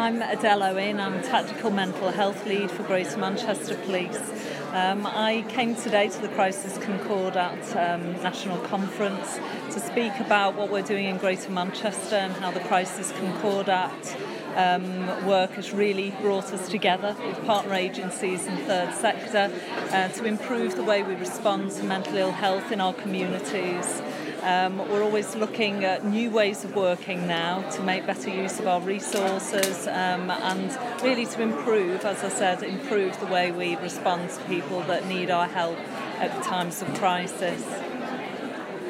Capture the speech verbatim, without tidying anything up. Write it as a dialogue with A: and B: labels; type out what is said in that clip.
A: I'm Adele Owen. I'm Tactical Mental Health Lead for Greater Manchester Police. Um, I came today to the Crisis Concordat um, National Conference to speak about what we're doing in Greater Manchester and how the Crisis Concordat um, work has really brought us together with partner agencies and third sector uh, to improve the way we respond to mental ill health in our communities. Um, we're always looking at new ways of working now to make better use of our resources um, and really to improve, as I said, improve the way we respond to people that need our help at times of crisis.